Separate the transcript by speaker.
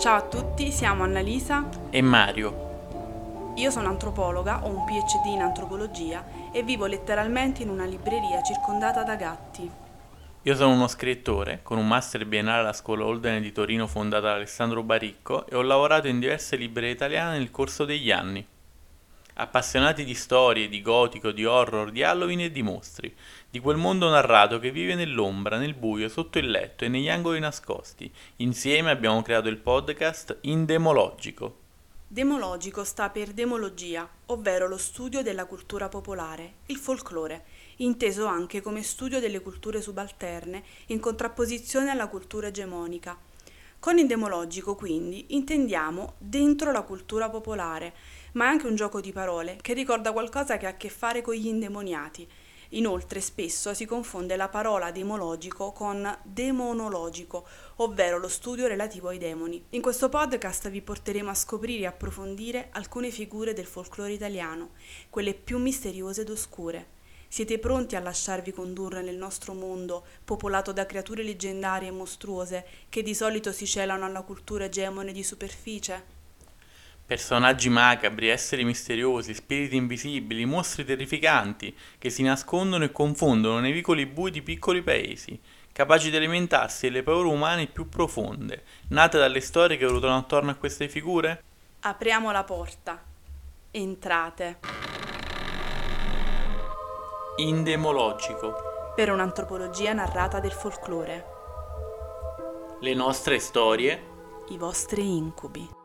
Speaker 1: Ciao a tutti, siamo Annalisa
Speaker 2: e Mario.
Speaker 1: Io sono antropologa, ho un PhD in antropologia e vivo letteralmente in una libreria circondata da gatti.
Speaker 2: Io sono uno scrittore con un master biennale alla Scuola Holden di Torino fondata da Alessandro Baricco e ho lavorato in diverse librerie italiane nel corso degli anni. Appassionati di storie, di gotico, di horror, di Halloween e di mostri, di quel mondo narrato che vive nell'ombra, nel buio, sotto il letto e negli angoli nascosti, insieme abbiamo creato il podcast Indemologico.
Speaker 1: Demologico sta per demologia, ovvero lo studio della cultura popolare, il folklore, inteso anche come studio delle culture subalterne in contrapposizione alla cultura egemonica. Con indemologico, quindi, intendiamo dentro la cultura popolare, ma è anche un gioco di parole che ricorda qualcosa che ha a che fare con gli indemoniati. Inoltre, spesso si confonde la parola demologico con demonologico, ovvero lo studio relativo ai demoni. In questo podcast vi porteremo a scoprire e approfondire alcune figure del folklore italiano, quelle più misteriose ed oscure. Siete pronti a lasciarvi condurre nel nostro mondo, popolato da creature leggendarie e mostruose che di solito si celano alla cultura egemone di superficie?
Speaker 2: Personaggi macabri, esseri misteriosi, spiriti invisibili, mostri terrificanti che si nascondono e confondono nei vicoli bui di piccoli paesi, capaci di alimentarsi delle paure umane più profonde, nate dalle storie che ruotano attorno a queste figure?
Speaker 1: Apriamo la porta. Entrate.
Speaker 2: Indemologico.
Speaker 1: Per un'antropologia narrata del folklore.
Speaker 2: Le nostre storie
Speaker 1: I vostri incubi.